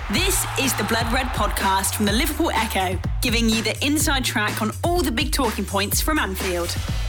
This is the Blood Red podcast from the Liverpool Echo, giving you the inside track on all the big talking points from Anfield.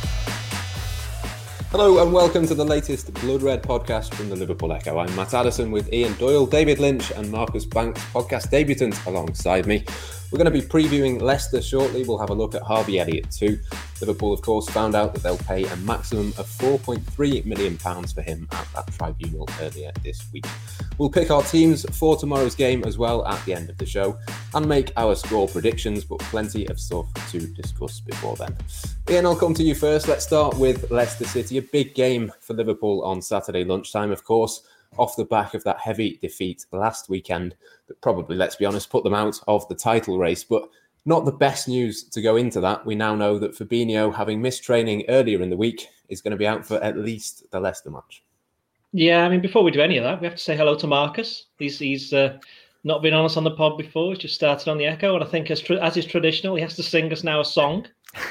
Hello and welcome to the latest Blood Red podcast from the Liverpool Echo. I'm Matt Addison with Ian Doyle, David Lynch and Marcus Banks, podcast debutant alongside me. We're going to be previewing Leicester shortly. We'll have a look at Harvey Elliott too. Liverpool, of course, found out that they'll pay a maximum of £4.3 million for him at that tribunal earlier this week. We'll pick our teams for tomorrow's game as well at the end of the show and make our score predictions, but plenty of stuff to discuss before then. Ian, I'll come to you first. Let's start with Leicester City, a big game for Liverpool on Saturday lunchtime, of course, off the back of that heavy defeat last weekend that probably, let's be honest, put them out of the title race. But not the best news to go into that. We now know that Fabinho, having missed training earlier in the week, is going to be out for at least the Leicester match. Yeah, I mean, before we do any of that, we have to say hello to Marcus. He's not been on us on the pod before. He's just started on the Echo, and I think as is traditional, he has to sing us now a song.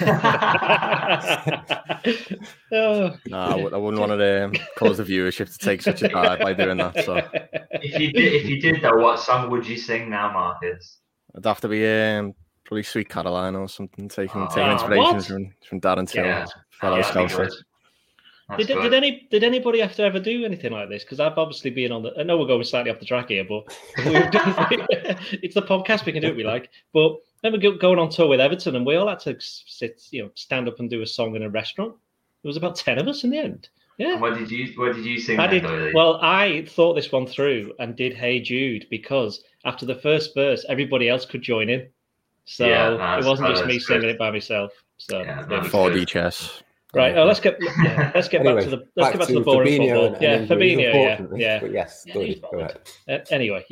No, I wouldn't want to cause the viewership to take such a dive by doing that. So, if you did though, what song would you sing now, Marcus? It'd have to be probably Sweet Caroline or something. Taking inspiration from Darren Till, fellow Scousers. Did anybody have to ever do anything like this? Because I've obviously been on the. I know we're going slightly off the track here, but it's the podcast. We can do what we like. But remember going on tour with Everton, and we all had to stand up and do a song in a restaurant. There was about 10 of us in the end. Yeah. And what did you sing? Well, I thought this one through and did "Hey Jude" because after the first verse, everybody else could join in. So it wasn't just me singing it by myself. So 4D chess. Right. Let's get anyway, back to the boring Fabinho football. Fabinho. Yeah. But yes, go ahead. Anyway,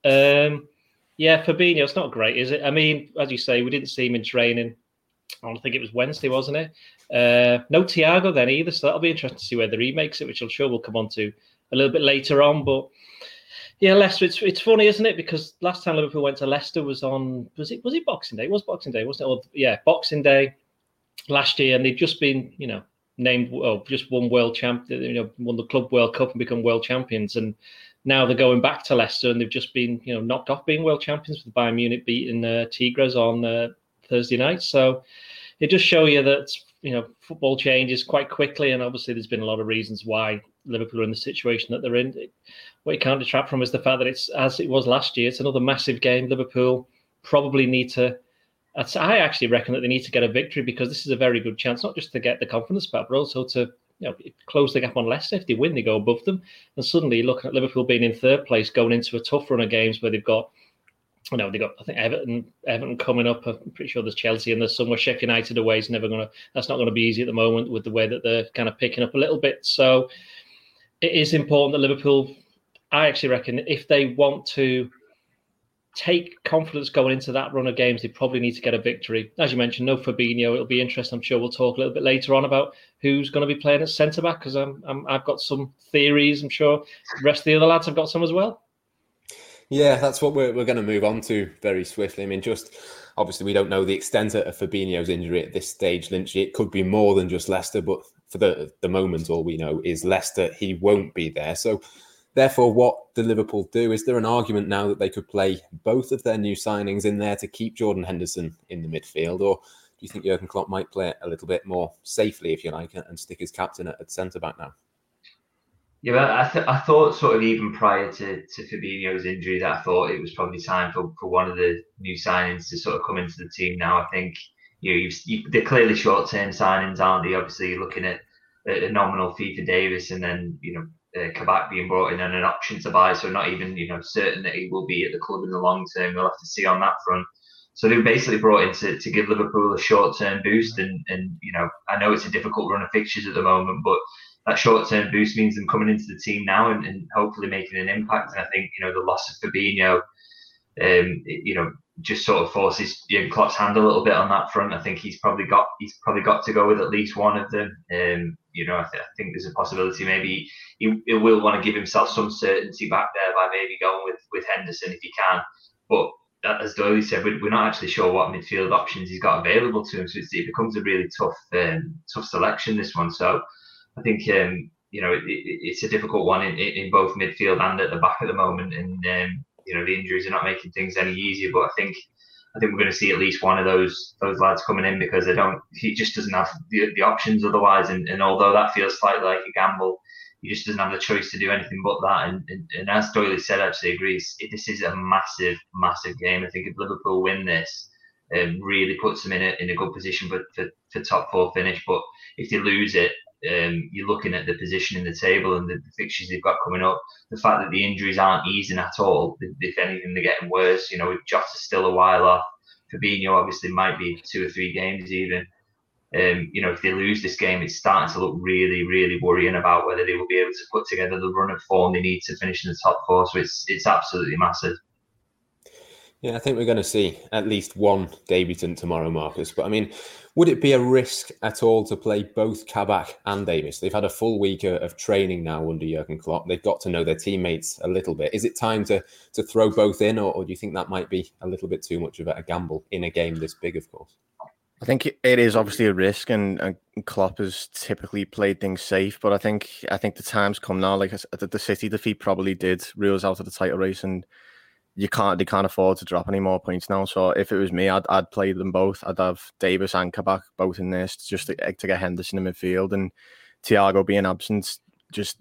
Fabinho. It's not great, is it? I mean, as you say, we didn't see him in training. I think it was Wednesday, wasn't it? No Thiago then either. So that'll be interesting to see whether he makes it, which I'm sure we'll come on to a little bit later on. But yeah, Leicester. It's funny, isn't it? Because last time Liverpool went to Leicester was it Boxing Day? It was Boxing Day, wasn't it? Boxing Day last year, and they'd just been, named, just won world champ, won the Club World Cup and become world champions. And now they're going back to Leicester, and they've just been, knocked off being world champions with Bayern Munich beating Tigres on Thursday night. So it just show you that, football changes quite quickly, and obviously there's been a lot of reasons why Liverpool are in the situation that they're in. What you can't detract from is the fact that it's as it was last year. It's another massive game. Liverpool probably need to. I actually reckon that they need to get a victory because this is a very good chance, not just to get the confidence back, but also to close the gap on Leicester. If they win, they go above them. And suddenly you're looking at Liverpool being in third place, going into a tough run of games where they've got, I think Everton coming up. I'm pretty sure there's Chelsea and there's somewhere. Sheffield United away is that's not going to be easy at the moment with the way that they're kind of picking up a little bit. So it is important that Liverpool, I actually reckon, if they want to take confidence going into that run of games, they probably need to get a victory. As you mentioned, no Fabinho. It'll be interesting. I'm sure we'll talk a little bit later on about who's going to be playing at centre back because I've got some theories. I'm sure the rest of the other lads have got some as well. Yeah, that's what we're going to move on to very swiftly. I mean, just obviously we don't know the extent of Fabinho's injury at this stage, Lynchy. It could be more than just Leicester, but for the moment, all we know is Leicester. He won't be there. So therefore, what do Liverpool do? Is there an argument now that they could play both of their new signings in there to keep Jordan Henderson in the midfield? Or do you think Jurgen Klopp might play it a little bit more safely, if you like, and stick his captain at centre-back now? Yeah, I thought sort of even prior to Fabinho's injury that I thought it was probably time for one of the new signings to sort of come into the team now. I think they're clearly short-term signings, aren't they? Obviously, you're looking at a nominal fee for Davis and then, Kabak being brought in and an option to buy, so not even certain that he will be at the club in the long term. We'll have to see on that front. So they were basically brought in to give Liverpool a short-term boost, and I know it's a difficult run of fixtures at the moment, but that short-term boost means them coming into the team now and hopefully making an impact. And I think the loss of Fabinho, just sort of forces Jurgen Klopp's hand a little bit on that front. I think he's probably got to go with at least one of them. I think there's a possibility maybe he will want to give himself some certainty back there by maybe going with Henderson if he can. But as Doyle said, we're not actually sure what midfield options he's got available to him. So it becomes a really tough selection, this one. So I think it's a difficult one in both midfield and at the back at the moment. And the injuries are not making things any easier. But I think we're going to see at least one of those lads coming in, because he just doesn't have the options otherwise. And although that feels slightly like a gamble, he just doesn't have the choice to do anything but that. And as Doyle said, actually agrees, this is a massive, massive game. I think if Liverpool win this, really puts them in a good position for top 4 finish. But if they lose it, you're looking at the position in the table and the fixtures they've got coming up. The fact that the injuries aren't easing at all, if anything, they're getting worse. Jota's still a while off. Fabinho obviously might be 2 or 3 games even. If they lose this game, it's starting to look really, really worrying about whether they will be able to put together the run of form they need to finish in the top 4. So it's absolutely massive. Yeah, I think we're going to see at least one debutant tomorrow, Marcus. But I mean, would it be a risk at all to play both Kabak and Davies? They've had a full week of training now under Jurgen Klopp. They've got to know their teammates a little bit. Is it time to throw both in, or do you think that might be a little bit too much of a gamble in a game this big, of course? I think it is obviously a risk, and Klopp has typically played things safe. But I think the time's come now. Like the City defeat probably did rule us out of the title race, and they can't afford to drop any more points now. So if it was me, I'd play them both. I'd have Davies and Kabak both in this just to get Henderson in midfield, and Thiago being absent just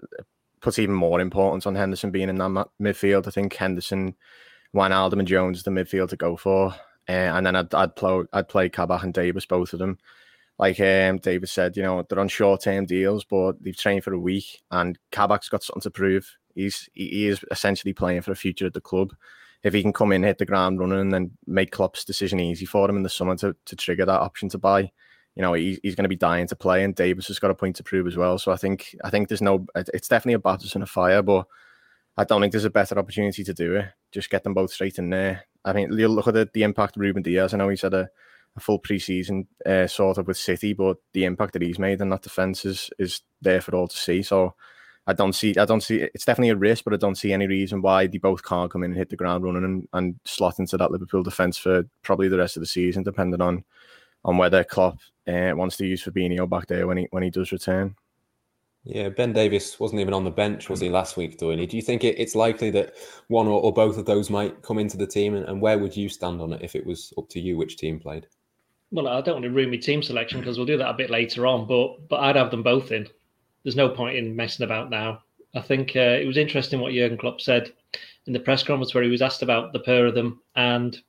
puts even more importance on Henderson being in that midfield. I think Henderson, Wijnaldum, and Jones is the midfield to go for. And then I'd play Kabak and Davies, both of them. Like David said, they're on short-term deals, but they've trained for a week, and Kabak's got something to prove. He is essentially playing for a future at the club. If he can come in, hit the ground running, and then make Klopp's decision easy for him in the summer to trigger that option to buy, he's going to be dying to play, and Davies has got a point to prove as well. So I think it's definitely a baptism of fire, but I don't think there's a better opportunity to do it. Just get them both straight in there. I mean, you'll look at the impact of Ruben Diaz. I know he's had a full pre-season sort of with City, but the impact that he's made in that defence is there for all to see. So I don't see it's definitely a risk, but I don't see any reason why they both can't come in and hit the ground running and slot into that Liverpool defence for probably the rest of the season, depending on whether Klopp wants to use Fabinho back there when he does return. Yeah, Ben Davies wasn't even on the bench, was he, last week, Doyle? Do you think it's likely that one or both of those might come into the team? And where would you stand on it if it was up to you which team played? Well, I don't want to ruin my team selection because we'll do that a bit later on, but I'd have them both in. There's no point in messing about now. I think it was interesting what Jurgen Klopp said in the press conference where he was asked about the pair of them, and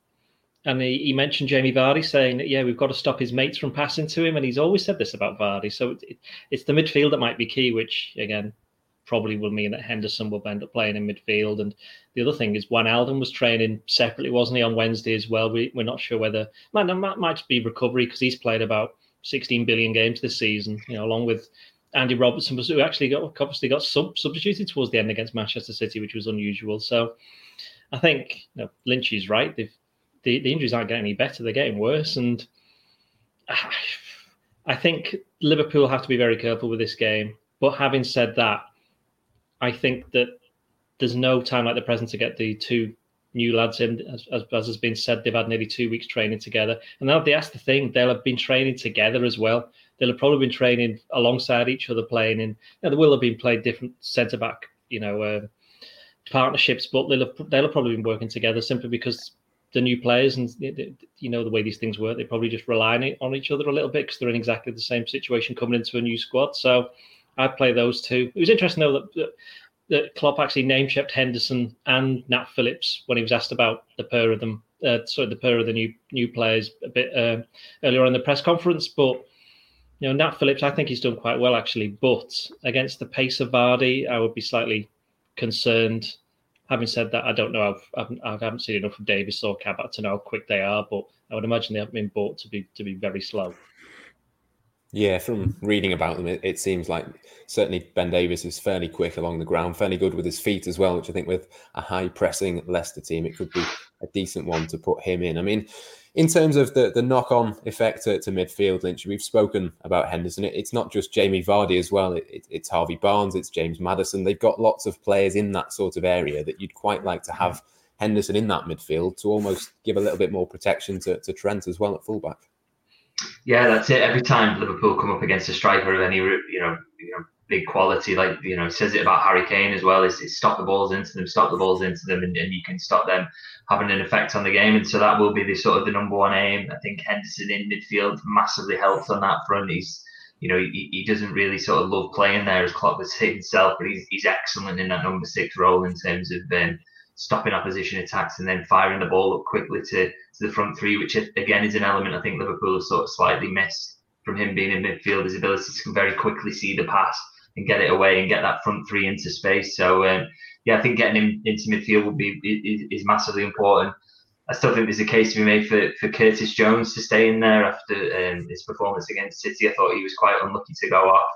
he mentioned Jamie Vardy, saying that, we've got to stop his mates from passing to him. And he's always said this about Vardy. So it's the midfield that might be key, which, again, probably will mean that Henderson will end up playing in midfield. And the other thing is Wijnaldum was training separately, wasn't he, on Wednesday as well? We're not sure whether... That might be recovery because he's played about 16 billion games this season, along with Andy Robertson, who actually got substituted towards the end against Manchester City, which was unusual. So I think Lynch is right. The injuries aren't getting any better; they're getting worse. And I think Liverpool have to be very careful with this game. But having said that, I think that there's no time like the present to get the two new lads in. As has been said, they've had nearly 2 weeks training together. And now that's the thing; they'll have been training together as well. They'll have probably been training alongside each other, playing in. There will have been played different centre back, partnerships, but they'll have probably been working together simply because the new players and the way these things work, they probably just rely on each other a little bit because they're in exactly the same situation coming into a new squad. So I'd play those two. It was interesting though that Klopp actually name-checked Henderson and Nat Phillips when he was asked about the pair of them. The pair of the new players a bit earlier on in the press conference. But Nat Phillips, I think he's done quite well actually. But against the pace of Vardy, I would be slightly concerned. Having said that, I don't know. I haven't seen enough of Davies or Kabak to know how quick they are, but I would imagine they haven't been bought to be very slow. Yeah, from reading about them, it seems like certainly Ben Davies is fairly quick along the ground, fairly good with his feet as well, which I think with a high-pressing Leicester team, it could be a decent one to put him in. I mean, in terms of the knock-on effect to midfield, Lynch, we've spoken about Henderson. It's not just Jamie Vardy as well. It's Harvey Barnes, it's James Maddison. They've got lots of players in that sort of area that you'd quite like to have Henderson in that midfield to almost give a little bit more protection to Trent as well at fullback. Yeah, that's it. Every time Liverpool come up against a striker of any big quality. Like, he says it about Harry Kane as well, is stop the balls into them, and you can stop them having an effect on the game. And so that will be the number one aim. I think Henderson in midfield massively helps on that front. He doesn't really sort of love playing there, as Klopp would say himself, but he's excellent in that number 6 role in terms of stopping opposition attacks and then firing the ball up quickly to the front three, which again is an element I think Liverpool have sort of slightly missed from him being in midfield, his ability to very quickly see the pass and get it away and get that front three into space. So I think getting him into midfield is massively important. I still think there's a case to be made for Curtis Jones to stay in there after his performance against City. I thought he was quite unlucky to go off.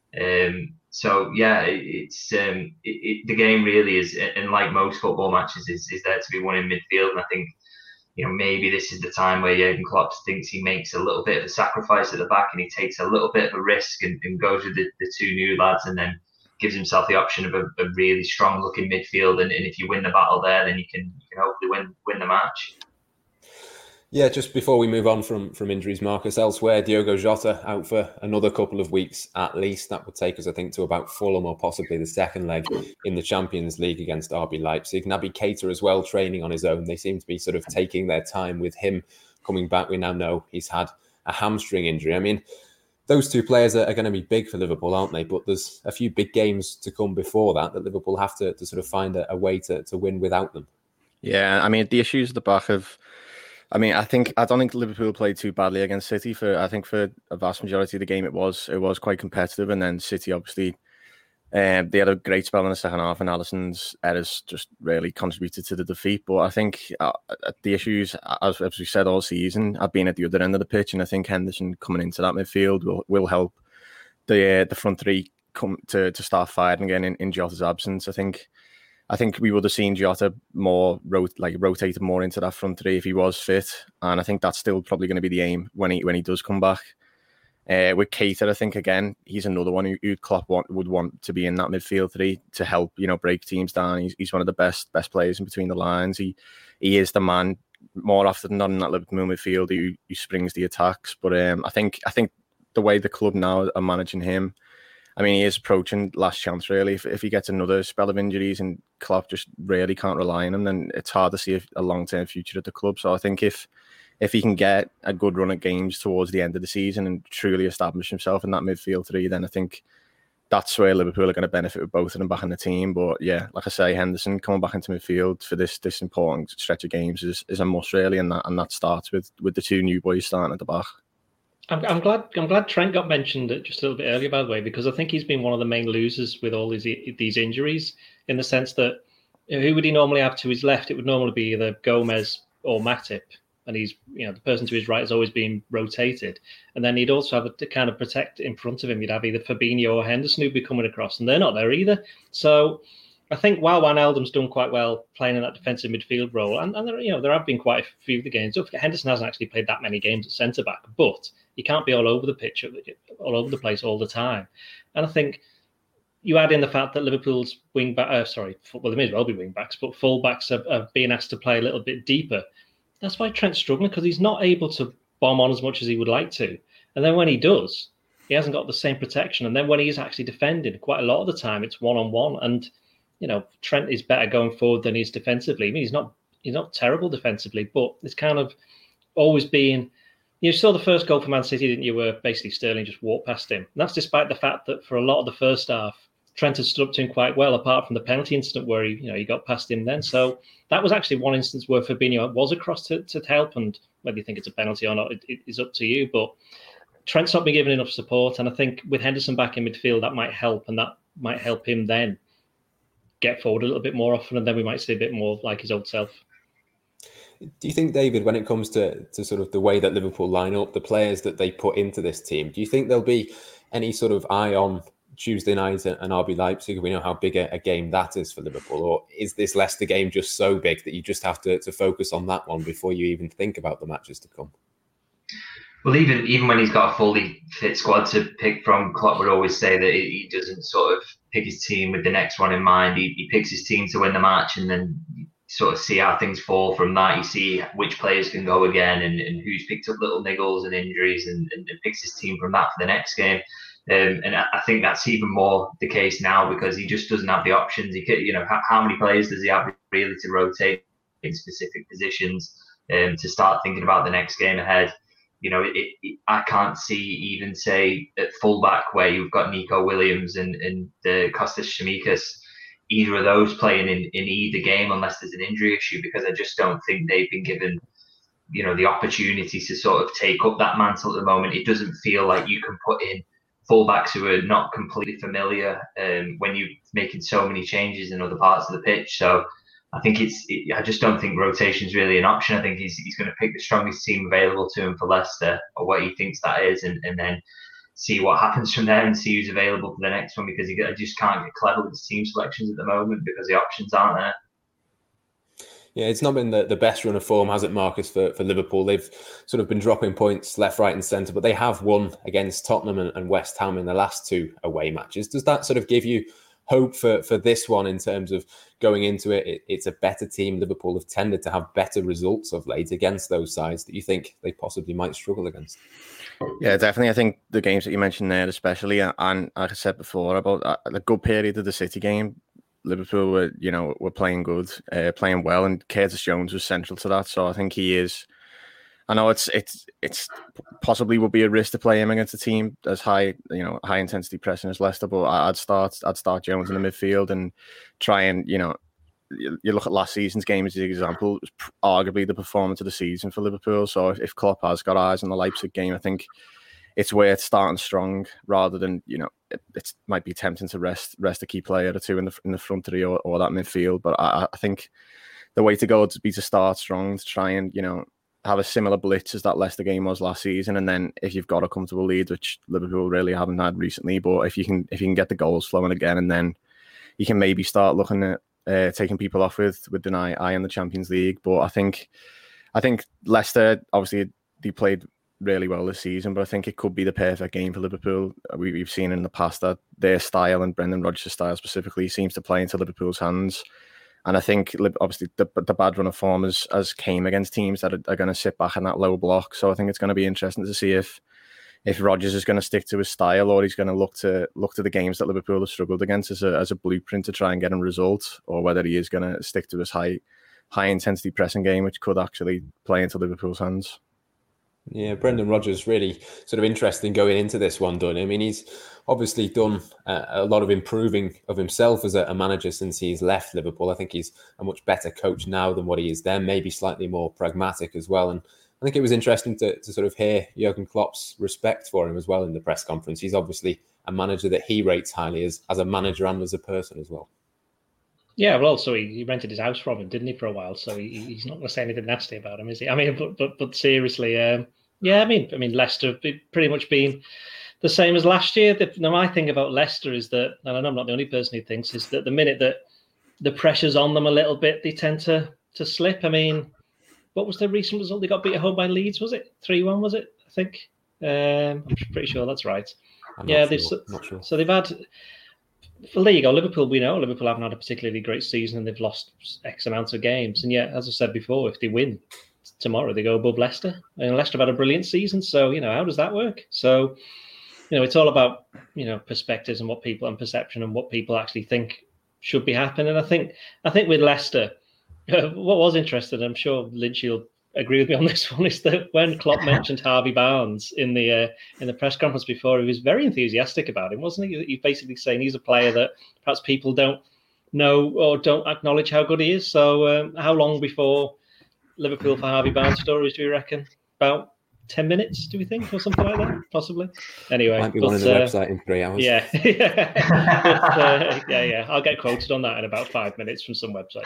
It's the game really is, and like most football matches, is there to be won in midfield. And I think maybe this is the time where Jurgen Klopp thinks he makes a little bit of a sacrifice at the back, and he takes a little bit of a risk and goes with the 2 new lads, and then gives himself the option of a really strong looking midfield. And if you win the battle there, then you can hopefully win the match. Yeah, just before we move on from injuries, Marcus, elsewhere, Diogo Jota out for another couple of weeks at least. That would take us, I think, to about Fulham or possibly the second leg in the Champions League against RB Leipzig. Naby Keita as well, training on his own. They seem to be sort of taking their time with him coming back. We now know he's had a hamstring injury. I mean, those 2 players are going to be big for Liverpool, aren't they? But there's a few big games to come before that Liverpool have to sort of find a way to win without them. Yeah, I mean, the issues at the back of... I don't think Liverpool played too badly against City. For a vast majority of the game, it was quite competitive. And then City, obviously, they had a great spell in the second half, and Alisson's errors just really contributed to the defeat. But I think the issues, as we said all season, have been at the other end of the pitch. And I think Henderson coming into that midfield will help the front three come to start firing again in Jota's absence. I think we would have seen Jota more rotated more into that front three if he was fit, and I think that's still probably going to be the aim when he does come back. With Keita, I think again he's another one who Klopp would want to be in that midfield three to help break teams down. He's one of the best players in between the lines. He is the man more often than not in that Liverpool midfield who springs the attacks. But I think the way the club now are managing him, I mean, he is approaching last chance, really. If he gets another spell of injuries and Klopp just really can't rely on him, then it's hard to see a long-term future at the club. So I think if he can get a good run at games towards the end of the season and truly establish himself in that midfield three, then I think that's where Liverpool are going to benefit with both of them back in the team. But yeah, like I say, Henderson coming back into midfield for this important stretch of games is a must, really, and that starts with the 2 new boys starting at the back. I'm glad Trent got mentioned just a little bit earlier, by the way, because I think he's been one of the main losers with all these injuries, in the sense that who would he normally have to his left? It would normally be either Gomez or Matip, and he's the person to his right has always been rotated, and then he'd also have to kind of protect in front of him. You'd have either Fabinho or Henderson who'd be coming across, and they're not there either. So I think while Wijnaldum's done quite well playing in that defensive midfield role, and there have been quite a few of the games. Don't forget, Henderson hasn't actually played that many games at centre back, but you can't be all over the pitch, all over the place all the time. And I think you add in the fact that Liverpool's they may as well be wing backs, but full backs are being asked to play a little bit deeper. That's why Trent's struggling, because he's not able to bomb on as much as he would like to. And then when he does, he hasn't got the same protection. And then when he's actually defending, quite a lot of the time it's one-on-one. And Trent is better going forward than he is defensively. I mean, he's not terrible defensively, but it's kind of always been. You saw the first goal for Man City, didn't you? Where basically Sterling just walked past him. And that's despite the fact that for a lot of the first half, Trent had stood up to him quite well, apart from the penalty incident where he got past him then. So that was actually one instance where Fabinho was across to help, and whether you think it's a penalty or not, it is up to you. But Trent's not been given enough support, and I think with Henderson back in midfield, that might help, and that might help him then get forward a little bit more often, and then we might see a bit more like his old self. Do you think, David, when it comes to sort of the way that Liverpool line up, the players that they put into this team, do you think there'll be any sort of eye on Tuesday night and RB Leipzig? We know how big a game that is for Liverpool. Or is this Leicester game just so big that you just have to focus on that one before you even think about the matches to come? Well, even when he's got a fully fit squad to pick from, Klopp would always say that he doesn't sort of pick his team with the next one in mind. He picks his team to win the match, and then sort of see how things fall from that. You see which players can go again and who's picked up little niggles and injuries, and picks his team from that for the next game. And I think that's even more the case now because he just doesn't have the options. He could, how many players does he have really to rotate in specific positions to start thinking about the next game ahead? I can't see even say at fullback where you've got Nico Williams and Kostas Tsimikas, either of those playing in either game unless there's an injury issue, because I just don't think they've been given the opportunity to sort of take up that mantle at the moment. It doesn't feel like you can put in fullbacks who are not completely familiar when you're making so many changes in other parts of the pitch. So I think I just don't think rotation is really an option. I think he's going to pick the strongest team available to him for Leicester, or what he thinks that is, and then see what happens from there and see who's available for the next one, because I just can't get clever with his team selections at the moment because the options aren't there. Yeah, it's not been the best run of form, has it, Marcus, for Liverpool? They've sort of been dropping points left, right and centre, but they have won against Tottenham and West Ham in the last 2 away matches. Does that sort of give you hope for this one in terms of going into it? It's a better team. Liverpool have tended to have better results of late against those sides that you think they possibly might struggle against. Yeah, definitely. I think the games that you mentioned there, especially, and like I said before about the good period of the City game, Liverpool were playing good, playing well, and Curtis Jones was central to that. So I think he is. I know it's possibly would be a risk to play him against a team as high intensity pressing as Leicester, but I'd start Jones in the midfield and try and you look at last season's game as an example. It was arguably the performance of the season for Liverpool. So if Klopp has got eyes on the Leipzig game, I think it's worth starting strong rather than it might be tempting to rest a key player or two in the front three or that midfield. But I think the way to go would be to start strong, to try and have a similar blitz as that Leicester game was last season, and then if you've got a comfortable lead, which Liverpool really haven't had recently, but if you can get the goals flowing again, and then you can maybe start looking at taking people off with an eye on the Champions League. But I think Leicester, obviously they played really well this season, but I think it could be the perfect game for Liverpool. We've seen in the past that their style, and Brendan Rodgers' style specifically, seems to play into Liverpool's hands. And I think, obviously, the bad run of form has came against teams that are going to sit back in that low block. So I think it's going to be interesting to see if Rodgers is going to stick to his style, or he's going to look to the games that Liverpool have struggled against as a blueprint to try and get him results, or whether he is going to stick to his high intensity pressing game, which could actually play into Liverpool's hands. Yeah, Brendan Rodgers really sort of interesting going into this one, done. I mean, he's obviously done a lot of improving of himself as a manager since he's left Liverpool. I think he's a much better coach now than what he is then, maybe slightly more pragmatic as well. And I think it was interesting to sort of hear Jurgen Klopp's respect for him as well in the press conference. He's obviously a manager that he rates highly as a manager and as a person as well. Yeah, well, also he rented his house from him, didn't he, for a while? So he's not going to say anything nasty about him, is he? I mean, but seriously, yeah, I mean, Leicester have pretty much been the same as last year. Now, my thing about Leicester is that, and I know I'm not the only person who thinks, is that the minute that the pressure's on them a little bit, they tend to slip. I mean, what was the recent result? They got beat at home by Leeds, was it? 3-1, was it? I think. I'm pretty sure that's right. Not sure. So they've had. Well, there you go. Liverpool, we know Liverpool haven't had a particularly great season and they've lost X amount of games. And yet, as I said before, if they win tomorrow, they go above Leicester. And Leicester have had a brilliant season. So, how does that work? So, it's all about, perspectives and what people and perception and what people actually think should be happening. And I think with Leicester, what was interesting, I'm sure Lynch will agree with me on this one, is that when Klopp mentioned Harvey Barnes in the press conference before, he was very enthusiastic about him, wasn't he? He's basically saying he's a player that perhaps people don't know or don't acknowledge how good he is. So how long before Liverpool for Harvey Barnes stories do you reckon? About 10 minutes, do we think, or something like that? Possibly. Anyway, might be one on the website in 3 hours. Yeah, yeah. I'll get quoted on that in about 5 minutes from some website.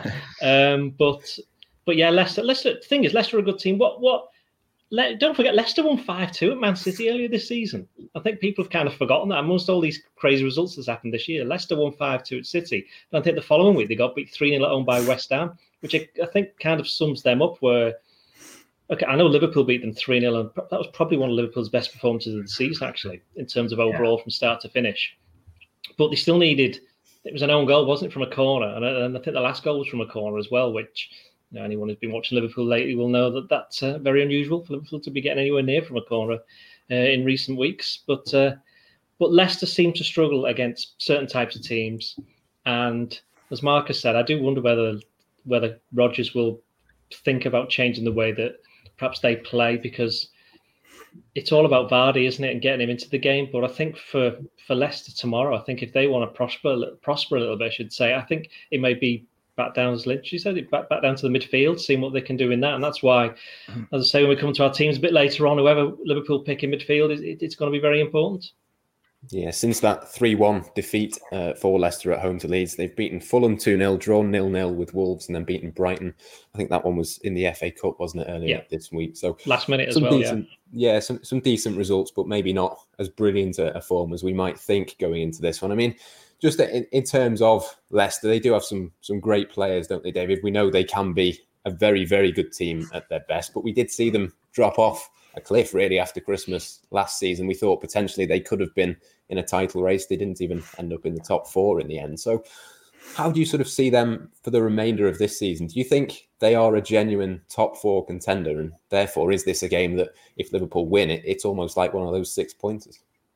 But yeah, Leicester. The thing is, Leicester are a good team. Don't forget, Leicester won 5-2 at Man City earlier this season. I think people have kind of forgotten that. Amongst all these crazy results that's happened this year, Leicester won 5-2 at City. And I think the following week they got beat 3-0 at home by West Ham, which I think kind of sums them up. Where, okay, I know Liverpool beat them 3-0, and that was probably one of Liverpool's best performances of the season, actually, in terms of overall from start to finish. But they still needed. It was an own goal, wasn't it, from a corner? And I think the last goal was from a corner as well, which. Anyone who's been watching Liverpool lately will know that that's very unusual for Liverpool to be getting anywhere near from a corner in recent weeks. But But Leicester seem to struggle against certain types of teams. And as Marcus said, I do wonder whether Rodgers will think about changing the way that perhaps they play, because it's all about Vardy, isn't it, and getting him into the game. But I think for Leicester tomorrow, I think if they want to prosper a little bit, I should say, I think it may be back down, as Lynch said, back down to the midfield, seeing what they can do in that. And that's why, as I say, when we come to our teams a bit later on, whoever Liverpool pick in midfield, it's going to be very important. Yeah, since that 3-1 defeat for Leicester at home to Leeds, they've beaten Fulham 2-0, drawn 0-0 with Wolves, and then beaten Brighton. I think that one was in the FA Cup, wasn't it, earlier this week? So last minute as well, some decent results, but maybe not as brilliant a form as we might think going into this one. I mean, just in terms of Leicester, they do have some great players, don't they, David? We know they can be a very, very good team at their best, but we did see them drop off a cliff really after Christmas last season. We thought potentially they could have been in a title race. They didn't even end up in the top 4 in the end. So how do you sort of see them for the remainder of this season? Do you think they are a genuine top 4 contender? And therefore, is this a game that if Liverpool win it, it's almost like one of those 6-pointers?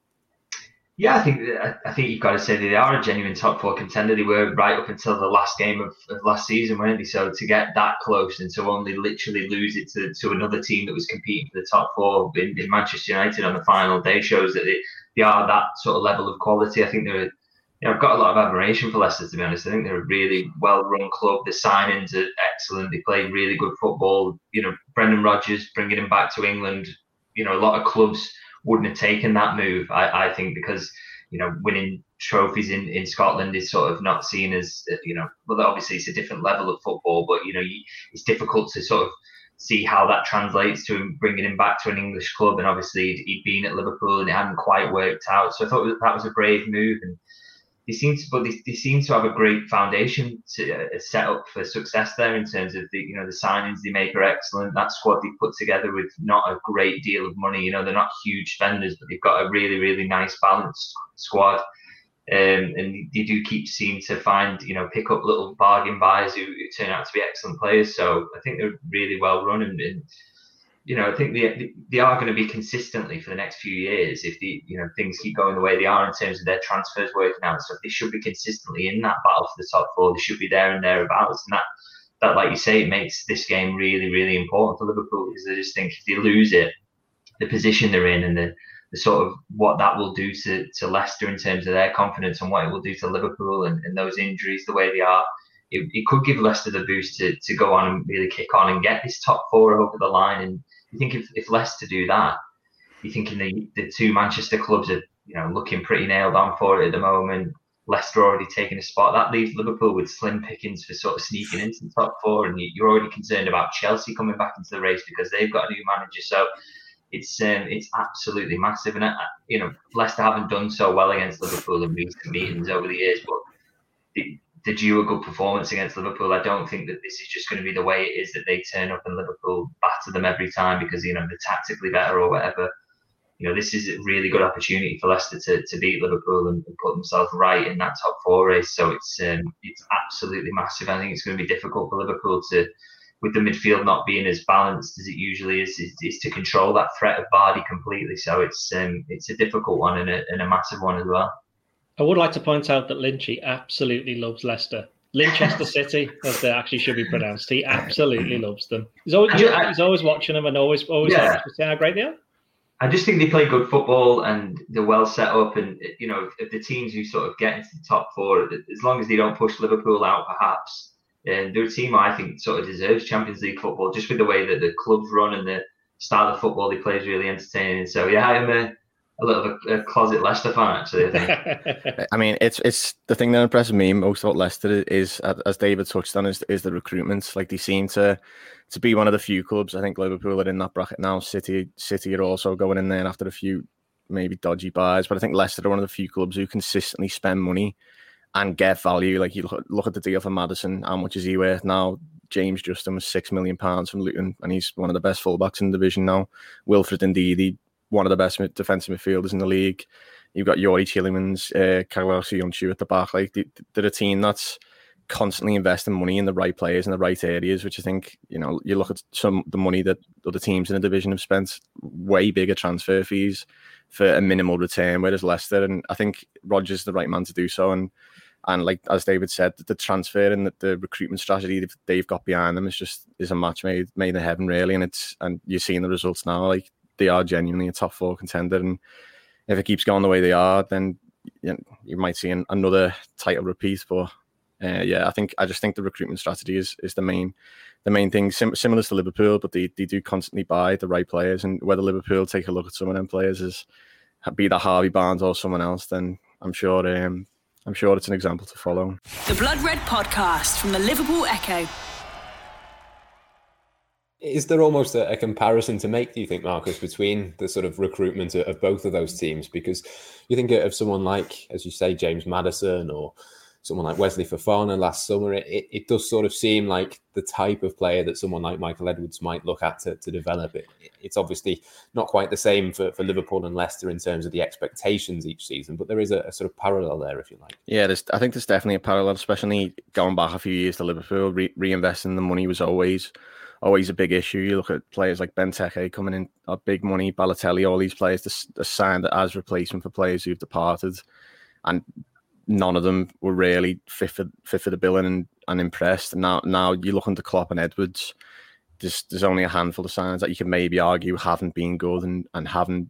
Yeah, I think you've got to say that they are a genuine top 4 contender. They were right up until the last game of last season, weren't they? So to get that close and to only literally lose it to another team that was competing for the top 4 in Manchester United on the final day shows that they are that sort of level of quality. I think I've got a lot of admiration for Leicester, to be honest. I think they're a really well-run club. The signings are excellent. They play really good football. Brendan Rodgers bringing him back to England. A lot of clubs wouldn't have taken that move, I think, because winning trophies in Scotland is sort of not seen as well, obviously it's a different level of football, but it's difficult to sort of see how that translates to him bringing him back to an English club. And obviously he'd been at Liverpool and it hadn't quite worked out, so I thought that was a brave move. And they seem to have a great foundation to set up for success there in terms of the signings they make are excellent. That squad they put together with not a great deal of money. They're not huge spenders, but they've got a really, really nice balanced squad. And they do seem to find, pick up little bargain buys who turn out to be excellent players. So I think they're really well run, and I think they are going to be consistently for the next few years if things keep going the way they are in terms of their transfers working out. So they should be consistently in that battle for the top 4. They should be there and thereabouts, and that, like you say, it makes this game really, really important for Liverpool, because I just think if they lose it, the position they're in and the sort of what that will do to Leicester in terms of their confidence and what it will do to Liverpool and those injuries the way they are. It could give Leicester the boost to go on and really kick on and get this top 4 over the line. And you think if Leicester do that, you're thinking the 2 Manchester clubs are looking pretty nailed on for it at the moment. Leicester already taking a spot. That leaves Liverpool with slim pickings for sort of sneaking into the top 4. And you're already concerned about Chelsea coming back into the race because they've got a new manager. So it's absolutely massive. And Leicester haven't done so well against Liverpool in recent meetings over the years, but they're due a good performance against Liverpool. I don't think that this is just going to be the way it is, that they turn up and Liverpool batter them every time because they're tactically better or whatever. This is a really good opportunity for Leicester to beat Liverpool and put themselves right in that top 4 race. So it's absolutely massive. I think it's going to be difficult for Liverpool to, with the midfield not being as balanced as it usually is to control that threat of Vardy completely. So it's a difficult one and a massive one as well. I would like to point out that Lynchy absolutely loves Leicester. Linchester City, as they actually should be pronounced. He absolutely loves them. He's always watching them and always saying how great they are. I just think they play good football and they're well set up. And if the teams who sort of get into the top 4, as long as they don't push Liverpool out, perhaps, they're a team I think sort of deserves Champions League football, just with the way that the clubs run and the style of football they play is really entertaining. So yeah, I'm a little of a closet Leicester fan, actually, I think. I mean, it's the thing that impresses me most about Leicester is, as David touched on, is the recruitment. Like, they seem to be one of the few clubs. I think Liverpool are in that bracket now. City are also going in there after a few maybe dodgy buys. But I think Leicester are one of the few clubs who consistently spend money and get value. Like, you look at the deal for Maddison. How much is he worth now? James Justin was £6 million from Luton, and he's one of the best fullbacks in the division now. Wilfred Ndidi, one of the best defensive midfielders in the league. You've got Yori Tielemans, Carlos Yonchu at the back. Like, they're a team that's constantly investing money in the right players in the right areas, which I think, you look at the money that other teams in the division have spent, way bigger transfer fees for a minimal return, whereas Leicester, and I think Rodgers is the right man to do so. And like as David said, the transfer and the recruitment strategy they've got behind them is a match made in heaven, really. And you're seeing the results now. Like, they are genuinely a top 4 contender, and if it keeps going the way they are, then you might see another title repeat. But I just think the recruitment strategy is the main thing. Similar to Liverpool, but they do constantly buy the right players, and whether Liverpool take a look at some of them players, be that Harvey Barnes or someone else, then I'm sure it's an example to follow. The Blood Red Podcast from the Liverpool Echo. Is there almost a comparison to make, do you think, Marcus, between the sort of recruitment of both of those teams? Because you think of someone like, as you say, James Maddison, or someone like Wesley Fofana last summer, it does sort of seem like the type of player that someone like Michael Edwards might look at to develop it. It's obviously not quite the same for Liverpool and Leicester in terms of the expectations each season, but there is a sort of parallel there, if you like. Yeah, I think there's definitely a parallel, especially going back a few years to Liverpool. Reinvesting the money was always a big issue. You look at players like Benteke coming in at big money, Balotelli, all these players are signed as replacement for players who've departed, and none of them were really fit for the bill and impressed. And now you look into Klopp and Edwards, there's only a handful of signs that you can maybe argue haven't been good and haven't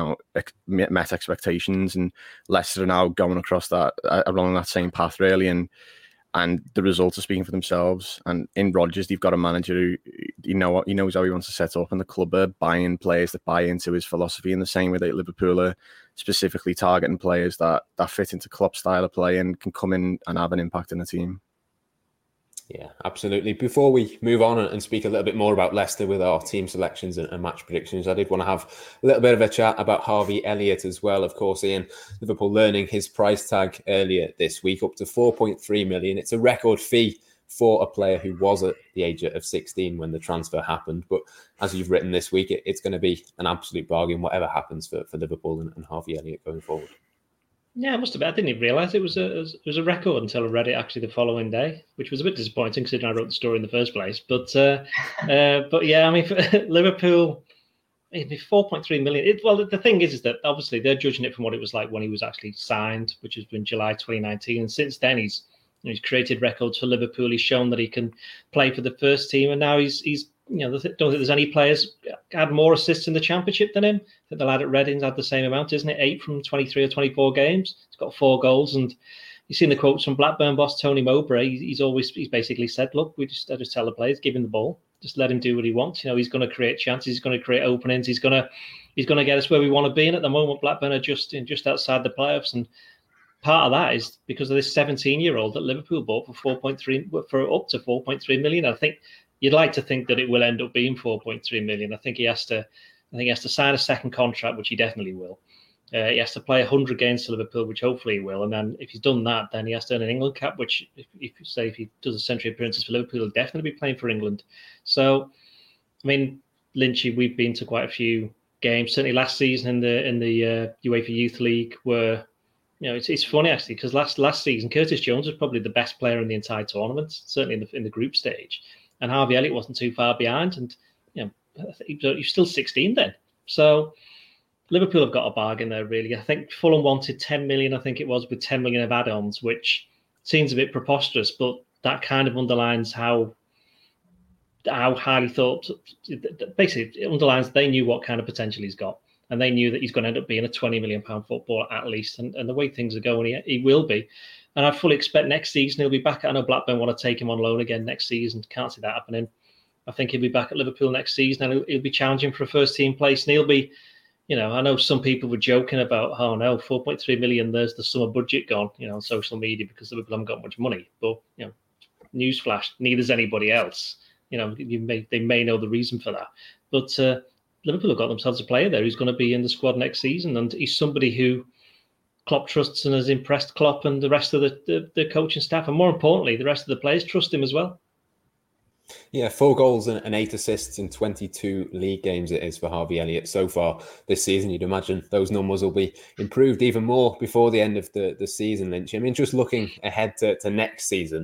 met expectations. And Leicester are now going across that along that same path, really, and the results are speaking for themselves. And in Rodgers, you've got a manager who he knows how he wants to set up, and the club are buying players that buy into his philosophy in the same way that Liverpool are specifically targeting players that fit into Klopp's style of play and can come in and have an impact in the team. Yeah, absolutely. Before we move on and speak a little bit more about Leicester with our team selections and match predictions, I did want to have a little bit of a chat about Harvey Elliott as well. Of course, Ian, Liverpool learning his price tag earlier this week, up to 4.3 million. It's a record fee for a player who was at the age of 16 when the transfer happened. But as you've written this week, it's going to be an absolute bargain, whatever happens for Liverpool and Harvey Elliott going forward. Yeah, I must admit, I didn't even realise it was a record until I read it actually the following day, which was a bit disappointing considering I wrote the story in the first place. But yeah, I mean, for Liverpool, 4.3 million. Well, the thing is that obviously they're judging it from what it was like when he was actually signed, which has been July 2019, and since then he's created records for Liverpool. He's shown that he can play for the first team, and now he's don't think there's any players had more assists in the Championship than him. I think the lad at Reading's had the same amount, isn't it? 8 from 23 or 24 games. He's got 4 goals, and you've seen the quotes from Blackburn boss Tony Mowbray. He's basically said, look, I just tell the players, give him the ball, just let him do what he wants. He's going to create chances, he's going to create openings, he's going to get us where we want to be. And at the moment, Blackburn are just outside the playoffs, and part of that is because of this 17-year-old that Liverpool bought for up to 4.3 million. I think you'd like to think that it will end up being 4.3 million. I think he has to sign a second contract, which he definitely will. He has to play 100 games for Liverpool, which hopefully he will. And then if he's done that, then he has to earn an England cap, which if he does a century appearances for Liverpool, he'll definitely be playing for England. So, I mean, Lynchy, we've been to quite a few games. Certainly last season in the UEFA Youth League, where it's funny actually because last season Curtis Jones was probably the best player in the entire tournament, certainly in the group stage. And Harvey Elliott wasn't too far behind, and he's still 16 then. So Liverpool have got a bargain there, really. I think Fulham wanted 10 million, I think it was, with 10 million of add-ons, which seems a bit preposterous, but that kind of underlines how highly thought. Basically, it underlines they knew what kind of potential he's got, and they knew that he's going to end up being a £20 million footballer at least. And the way things are going, he will be. And I fully expect next season he'll be back. I know Blackburn want to take him on loan again next season. Can't see that happening. I think he'll be back at Liverpool next season, and he'll be challenging for a first team place. And he'll be, I know some people were joking about, 4.3 million, there's the summer budget gone, on social media because Liverpool haven't got much money. But, newsflash, neither's anybody else. They may know the reason for that. But Liverpool have got themselves a player there who's going to be in the squad next season. And he's somebody who Klopp trusts and has impressed Klopp and the rest of the coaching staff. And more importantly, the rest of the players trust him as well. Yeah, 4 goals and 8 assists in 22 league games it is for Harvey Elliott so far this season. You'd imagine those numbers will be improved even more before the end of the season, Lynch. I mean, just looking ahead to next season,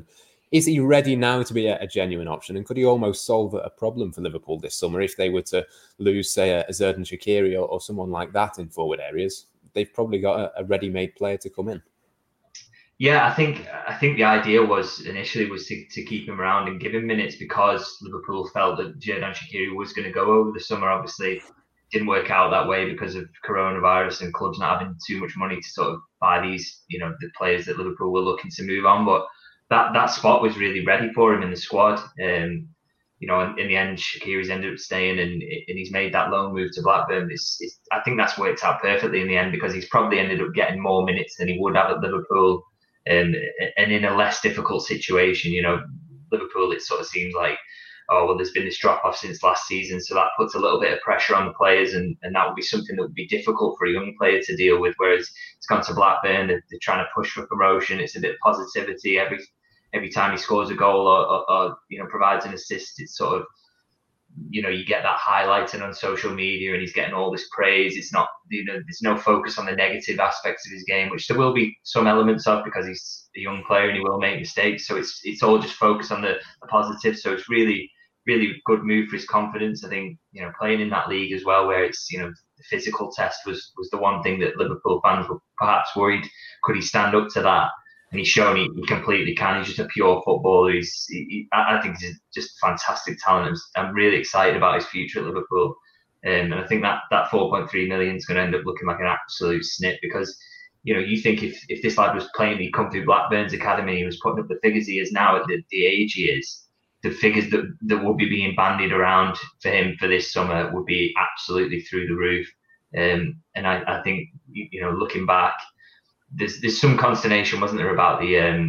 Is he ready now to be a genuine option? And could he almost solve a problem for Liverpool this summer if they were to lose, say, a Xherdan Shaqiri or someone like that in forward areas? They've probably got a ready-made player to come in. Yeah, I think the idea was initially to keep him around and give him minutes because Liverpool felt that Xherdan Shaqiri was going to go over the summer. Obviously, didn't work out that way because of coronavirus and clubs not having too much money to sort of buy these, the players that Liverpool were looking to move on. But that spot was really ready for him in the squad. In the end, Shaqiri's ended up staying and he's made that loan move to Blackburn. I think that's worked out perfectly in the end because he's probably ended up getting more minutes than he would have at Liverpool. And in a less difficult situation, Liverpool, it sort of seems like, there's been this drop-off since last season. So that puts a little bit of pressure on the players and that would be something that would be difficult for a young player to deal with. Whereas it's gone to Blackburn, they're trying to push for promotion. It's a bit of positivity. Every time he scores a goal or provides an assist, it's sort of, you get that highlighted on social media and he's getting all this praise. It's not, there's no focus on the negative aspects of his game, which there will be some elements of because he's a young player and he will make mistakes. So it's all just focused on the positive. So it's really, really good move for his confidence. I think, playing in that league as well, where it's, the physical test was the one thing that Liverpool fans were perhaps worried. Could he stand up to that? And he's shown he completely can. He's just a pure footballer. I think he's just fantastic talent. I'm really excited about his future at Liverpool. And I think that 4.3 million is going to end up looking like an absolute snip because, you think if this lad was playing, he'd come through Blackburn's academy, he was putting up the figures he is now at the age he is, the figures that would be being bandied around for him for this summer would be absolutely through the roof. And I think, looking back, there's some consternation, wasn't there, about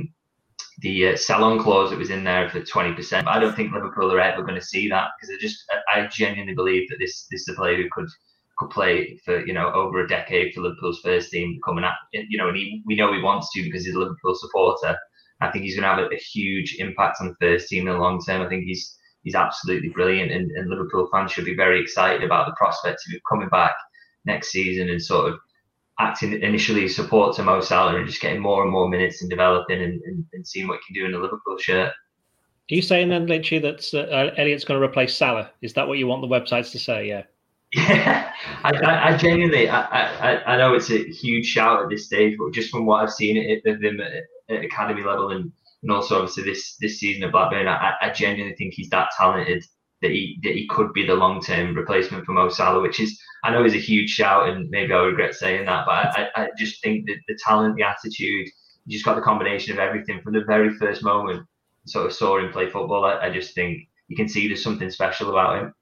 the sell-on clause that was in there for 20%. But I don't think Liverpool are ever going to see that because I genuinely believe that this is a player who could play for over a decade for Liverpool's first team coming up. And we know he wants to because he's a Liverpool supporter. I think he's going to have a huge impact on the first team in the long term. I think he's absolutely brilliant, and Liverpool fans should be very excited about the prospect of him coming back next season and sort of acting initially support to Mo Salah and just getting more and more minutes and developing and seeing what he can do in a Liverpool shirt. Are you saying then, Lynchy, that Elliott's going to replace Salah? Is that what you want the websites to say? Yeah. Yeah, I genuinely, I know it's a huge shout at this stage, but just from what I've seen of him at academy level and also obviously this season at Blackburn, I genuinely think he's that talented that he could be the long-term replacement for Mo Salah, which is, I know is a huge shout and maybe I'll regret saying that, but I just think that the talent, the attitude, you just got the combination of everything from the very first moment. Sort of saw him play football. I just think you can see there's something special about him.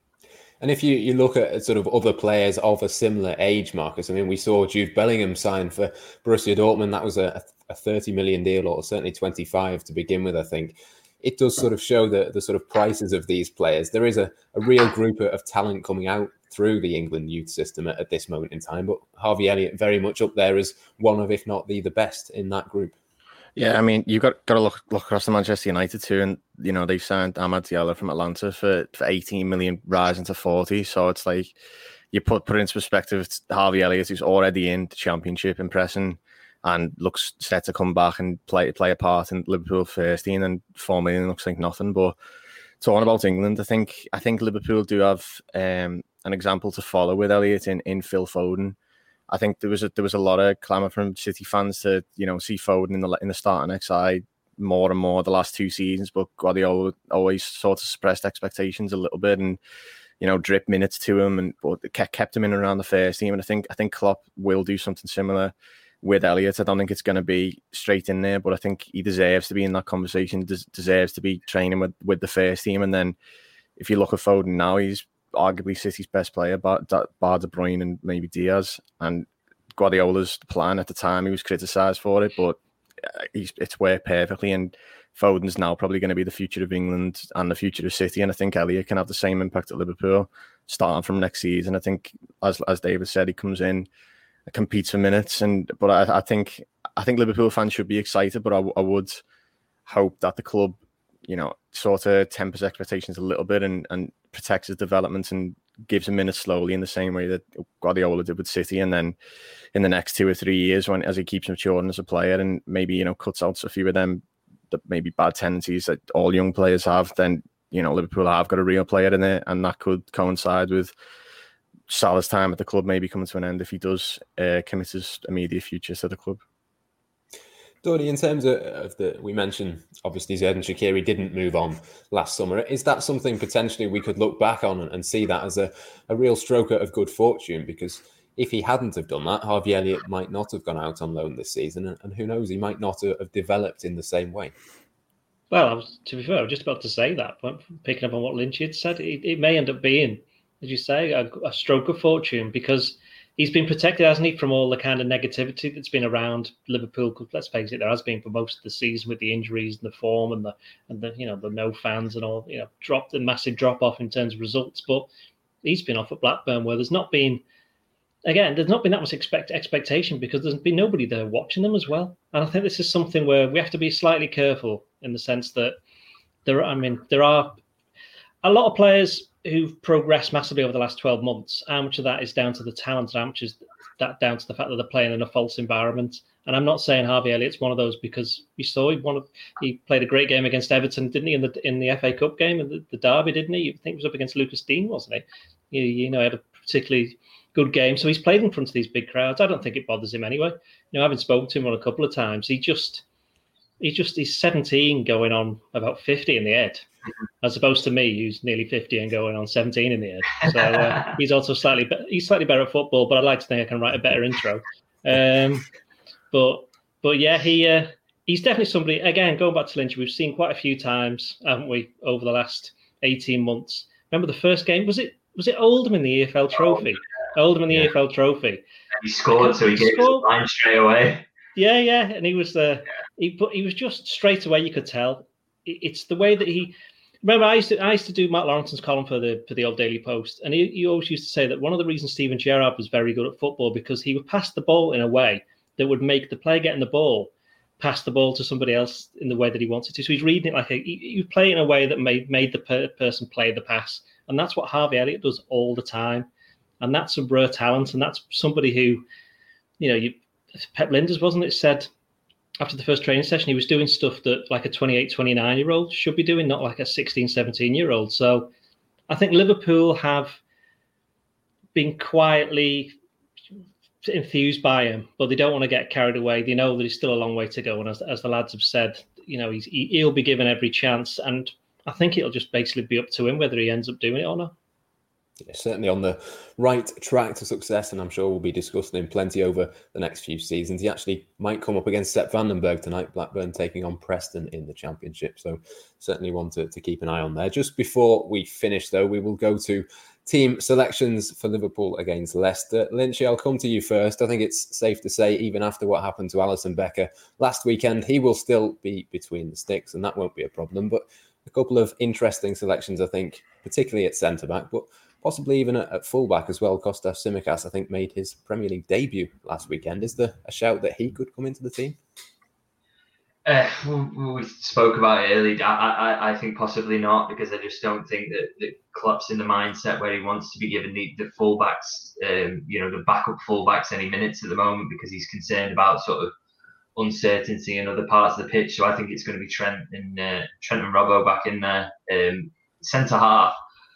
And if you look at sort of other players of a similar age, Marcus, I mean, we saw Jude Bellingham sign for Borussia Dortmund. That was a 30 million deal, or certainly 25 to begin with, I think. It does sort of show the sort of prices of these players. There is a real group of talent coming out through the England youth system at this moment in time. But Harvey Elliott very much up there as one of, if not the best in that group. Yeah, I mean, you've got to look across to Manchester United too, and they've signed Amad Diallo from Atlanta for 18 million, rising to 40. So it's like you put it into perspective. It's Harvey Elliott, who's already in the Championship, impressing, and looks set to come back and play a part in Liverpool first team, and 4 million looks like nothing. But talking about England, I think Liverpool do have an example to follow with Elliott in Phil Foden. I think there was a lot of clamour from City fans to see Foden in the starting side more and more the last 2 seasons, but Guardiola always sort of suppressed expectations a little bit and drip minutes to him but kept him in and around the first team. And I think Klopp will do something similar with Elliott. I don't think it's going to be straight in there, but I think he deserves to be in that conversation. Deserves to be training with the first team. And then if you look at Foden now, he's arguably City's best player, bar De Bruyne and maybe Diaz. And Guardiola's plan at the time, he was criticised for it, but it's worked perfectly. And Foden's now probably going to be the future of England and the future of City. And I think Elliott can have the same impact at Liverpool starting from next season. I think, as David said, he comes in, competes for minutes. But I think Liverpool fans should be excited, but I would hope that the club, sort of tempers expectations a little bit and protects his development and gives him minutes slowly in the same way that Guardiola did with City. And then in the next 2 or 3 years, as he keeps maturing as a player and maybe, cuts out a few of them the maybe bad tendencies that all young players have, then Liverpool have got a real player in it, and that could coincide with Salah's time at the club maybe coming to an end if he does commit his immediate future to the club. Dodie, in terms of we mentioned obviously Xherdan Shaqiri didn't move on last summer. Is that something potentially we could look back on and see that as a real stroke of good fortune? Because if he hadn't have done that, Harvey Elliott might not have gone out on loan this season, and who knows, he might not have developed in the same way. Well, to be fair, I was just about to say that, but picking up on what Lynch had said, it may end up being, as you say, a stroke of fortune, because he's been protected, hasn't he, from all the kind of negativity that's been around Liverpool. Let's face it, there has been for most of the season with the injuries and the form and the no fans and all, dropped a massive drop off in terms of results. But he's been off at Blackburn, where there's not been that much expectation, because there's been nobody there watching them as well. And I think this is something where we have to be slightly careful, in the sense that there are a lot of players who've progressed massively over the last 12 months. How much of that is down to the talent, and how much is that down to the fact that they're playing in a false environment? And I'm not saying Harvey Elliott's one of those, because we saw he played a great game against Everton, didn't he, in the FA Cup game, and the derby, didn't he? I think it was up against Lucas Dean, wasn't he? He had a particularly good game. So he's played in front of these big crowds. I don't think it bothers him anyway. Having spoken to him on a couple of times, he's 17 going on about 50 in the head, as opposed to me, who's nearly 50 and going on 17 in the head. So he's also slightly better at football, but I'd like to think I can write a better intro. But yeah, he's definitely somebody. Again, going back to Lynch, we've seen quite a few times, haven't we, over the last 18 months? Remember the first game? Was it Oldham in the EFL Trophy? Oldham in the EFL Trophy. He scored, so he gave us the line straight away. Yeah, and he was he was just straight away. You could tell it's the way that he. Remember, I used to do Matt Lawrence's column for the Old Daily Post, and he always used to say that one of the reasons Steven Gerrard was very good at football, because he would pass the ball in a way that would make the player getting the ball pass the ball to somebody else in the way that he wanted to. So he's reading it like he was playing in a way that made the person play the pass, and that's what Harvey Elliott does all the time, and that's some rare talent, and that's somebody who, Pep Linders, wasn't it, said after the first training session, he was doing stuff that like a 28, 29-year-old should be doing, not like a 16, 17-year-old. So I think Liverpool have been quietly enthused by him, but they don't want to get carried away. They know that he's still a long way to go. And as the lads have said, he'll be given every chance. And I think it'll just basically be up to him whether he ends up doing it or not. Yeah, certainly on the right track to success, and I'm sure we'll be discussing him plenty over the next few seasons. He actually might come up against Sepp Vandenberg tonight, Blackburn taking on Preston in the Championship, so certainly one to keep an eye on there. Just before we finish, though, we will go to team selections for Liverpool against Leicester. Lynchy, I'll come to you first. I think it's safe to say, even after what happened to Alisson Becker last weekend, he will still be between the sticks, and that won't be a problem. But a couple of interesting selections, I think, particularly at centre-back, but possibly even at fullback as well. Kostas Tsimikas, I think, made his Premier League debut last weekend. Is there a shout that he could come into the team? We spoke about it earlier. I think possibly not, because I just don't think that Klopp's in the mindset where he wants to be given the fullbacks, the backup fullbacks any minutes at the moment, because he's concerned about sort of uncertainty in other parts of the pitch. So I think it's going to be Trent and Robbo back in there. Centre half,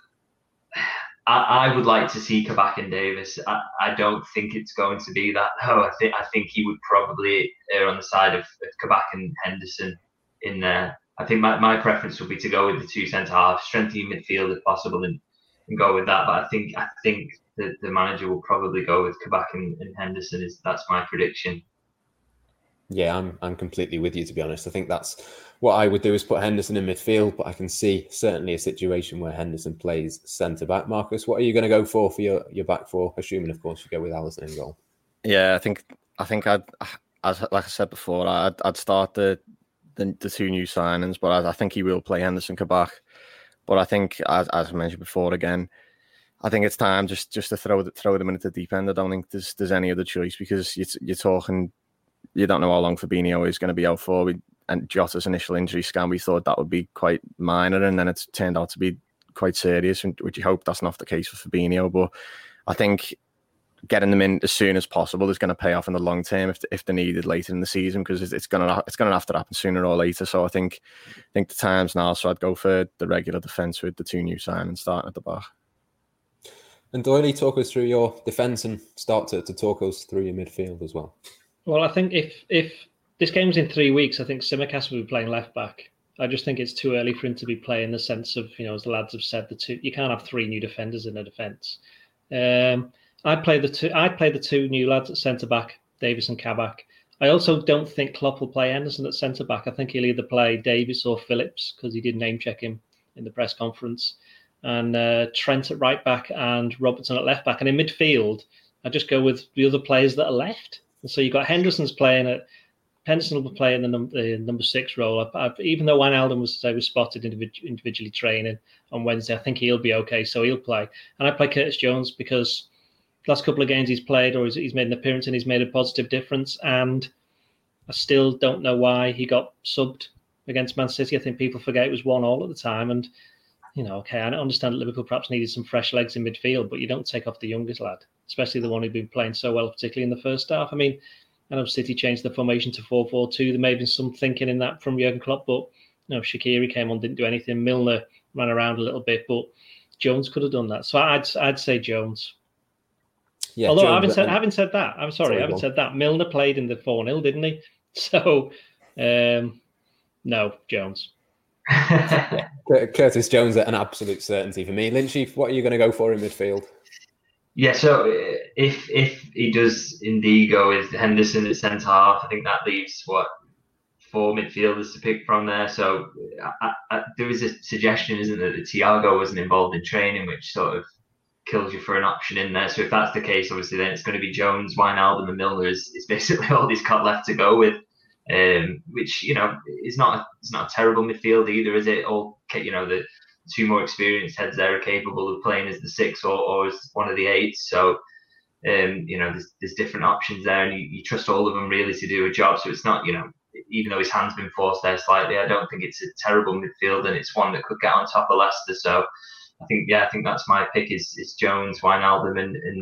I would like to see Kabak and Davis. I don't think it's going to be that. No, I think he would probably err on the side of Kabak and Henderson in there. I think my preference would be to go with the two centre halves, strengthen midfield if possible, and go with that. But I think the manager will probably go with Kabak and Henderson. That's my prediction. Yeah, I'm completely with you, to be honest. I think that's what I would do, is put Henderson in midfield, but I can see certainly a situation where Henderson plays centre-back. Marcus, what are you going to go for your back four, assuming, of course, you go with Alisson in goal? Yeah, I think like I said before, I'd start the two new signings, but I think he will play Henderson Kabak. But I think, as I mentioned before, again, I think it's time just to throw them into the deep end. I don't think there's any other choice, because you're talking. You don't know how long Fabinho is going to be out for. And Jota's initial injury scan, we thought that would be quite minor, and then it's turned out to be quite serious, which you hope that's not the case for Fabinho. But I think getting them in as soon as possible is going to pay off in the long term if they're needed later in the season, because it's going to have to happen sooner or later. So I think the time's now. So I'd go for the regular defence with the 2 new signings starting at the back. And Doyle, talk us through your defence and start to talk us through your midfield as well. Well, I think if this game's in 3 weeks, I think Tsimikas will be playing left back. I just think it's too early for him to be playing in the sense of, as the lads have said, you can't have 3 new defenders in a defence. I'd play the 2 new lads at centre back, Davis and Kabak. I also don't think Klopp will play Henderson at centre back. I think he'll either play Davis or Phillips, because he did name check him in the press conference. And Trent at right back and Robertson at left back. And in midfield, I just go with the other players that are left. And so you've got Henderson will be playing the number 6 role. Even though Wijnaldum was spotted individually training on Wednesday, I think he'll be okay, so he'll play. And I play Curtis Jones because the last couple of games he's played, or he's made an appearance and he's made a positive difference. And I still don't know why he got subbed against Man City. I think people forget it was 1-1 at the time. And okay, I understand that Liverpool perhaps needed some fresh legs in midfield, but you don't take off the youngest lad, especially the one who'd been playing so well, particularly in the first half. I mean, I know City changed the formation to 4-4-2. There may have been some thinking in that from Jurgen Klopp, but Shaqiri came on, didn't do anything. Milner ran around a little bit, but Jones could have done that. So I'd say Jones. Yeah. Although having said that, I'm sorry, having said that, Milner played in the 4-0, didn't he? So no, Jones. Curtis Jones at an absolute certainty for me. Lynchy, what are you going to go for in midfield? Yeah, so if he does indeed go with Henderson at centre half, I think that leaves 4 midfielders to pick from there. So there was a suggestion, isn't there, that Thiago wasn't involved in training, which sort of kills you for an option in there. So if that's the case, obviously then it's going to be Jones, Wijnaldum and Milner is basically all he's got left to go with. Which is not a terrible midfield either, is it? Or the 2 more experienced heads there are capable of playing as the 6 or as one of the 8s. So there's different options there, and you trust all of them really to do a job. So it's not even though his hand's been forced there slightly, I don't think it's a terrible midfield, and it's one that could get on top of Leicester. So I think that's my pick is Jones, Wijnaldum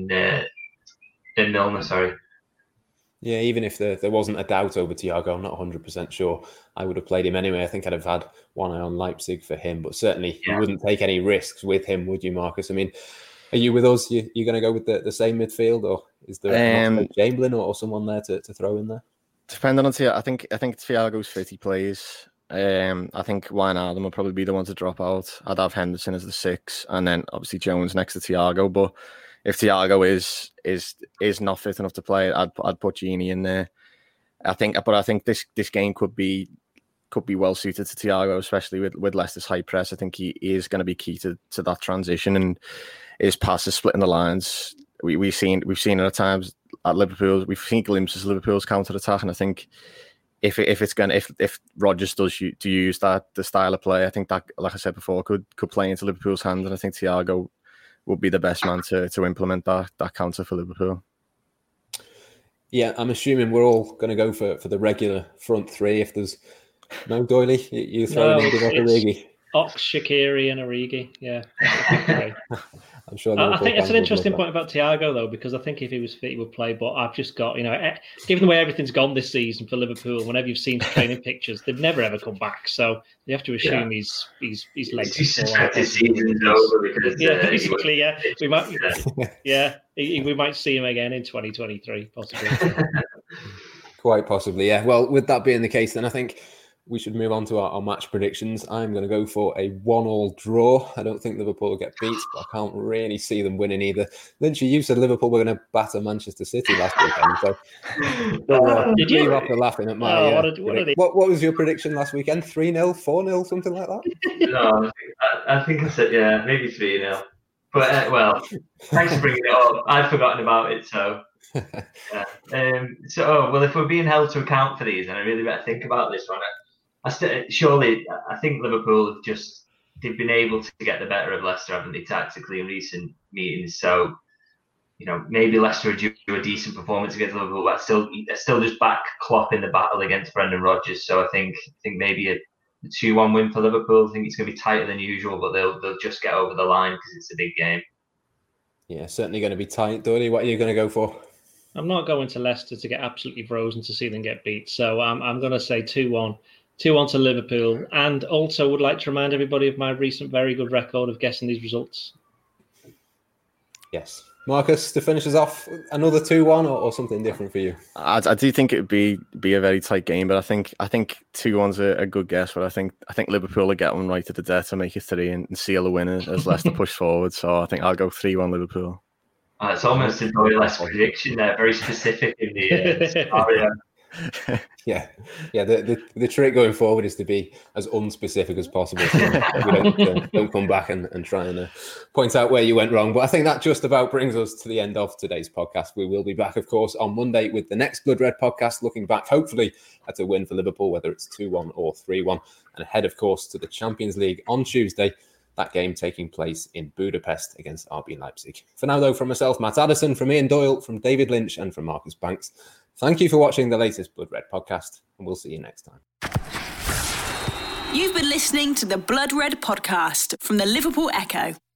and Milner. Sorry. Yeah, even if there wasn't a doubt over Thiago, I'm not 100% sure I would have played him anyway. I think I'd have had one eye on Leipzig for him, but certainly you wouldn't take any risks with him, would you, Marcus? I mean, are you with us? You're going to go with the same midfield, or is there Chamberlain or someone there to throw in there? Depending on Thiago, I think Thiago's fit, he plays. I think Wijnaldum will probably be the one to drop out. I'd have Henderson as the 6, and then obviously Jones next to Thiago. But if Thiago is not fit enough to play, I'd put Gini in there. I think this game could be well suited to Thiago, especially with Leicester's high press. I think he is going to be key to that transition, and his passes splitting the lines. We've seen it at times at Liverpool. We've seen glimpses of Liverpool's counter attack, and I think if Rodgers does use the style of play, I think that, like I said before, could play into Liverpool's hand, and I think Thiago would be the best man to implement that counter for Liverpool. Yeah, I'm assuming we're all going to go for the regular front 3. If there's no Doyley, you throwing in Origi. Ox, Shaqiri and Origi, yeah. I'm sure. I think that's an interesting point about Thiago, though, because I think if he was fit, he would play. But I've just got, given the way everything's gone this season for Liverpool, whenever you've seen training pictures, they've never ever come back. So you have to assume his legs. His season's over because basically, we might, we might see him again in 2023, possibly. Quite possibly, yeah. Well, with that being the case, then I think we should move on to our match predictions. I'm going to go for a 1-1 draw. I don't think Liverpool will get beat, but I can't really see them winning either. Lynchy, you said Liverpool were going to batter Manchester City last weekend, so did you? After laughing at my what was your prediction last weekend? 3-0, 4-0, something like that? No, I think I said maybe 3-0. But well, thanks for bringing it up. I'd forgotten about it, so. If we're being held to account for these, then I really better think about this one. I think Liverpool have they've been able to get the better of Leicester, haven't they, tactically in recent meetings. So, maybe Leicester do a decent performance against Liverpool, but they're still just back Klopp in the battle against Brendan Rodgers. So I think maybe a 2-1 win for Liverpool. I think it's going to be tighter than usual, but they'll just get over the line because it's a big game. Yeah, certainly going to be tight. Doyle, what are you going to go for? I'm not going to Leicester to get absolutely frozen to see them get beat. So I'm going to say 2-1. 2-1 to Liverpool. And also would like to remind everybody of my recent very good record of guessing these results. Yes. Marcus, to finish us off, another 2-1 or something different for you? I do think it would be a very tight game, but I think 2-1's a good guess. But I think Liverpool will get one right at the death to make it 3 and seal the winner as Leicester push forward. So I think I'll go 3-1 Liverpool. It's almost a Doyle-esque prediction there, very specific in the scenario. Yeah. The trick going forward is to be as unspecific as possible, so we don't come back and try and point out where you went wrong. But I think that just about brings us to the end of today's podcast. We will be back, of course, on Monday with the next Blood Red podcast, looking back, hopefully, at a win for Liverpool, whether it's 2-1 or 3-1, and ahead, of course, to the Champions League on Tuesday. That game taking place in Budapest against RB Leipzig. For now, though, from myself, Matt Addison, from Ian Doyle, from David Lynch, and from Marcus Banks, thank you for watching the latest Blood Red podcast, and we'll see you next time. You've been listening to the Blood Red podcast from the Liverpool Echo.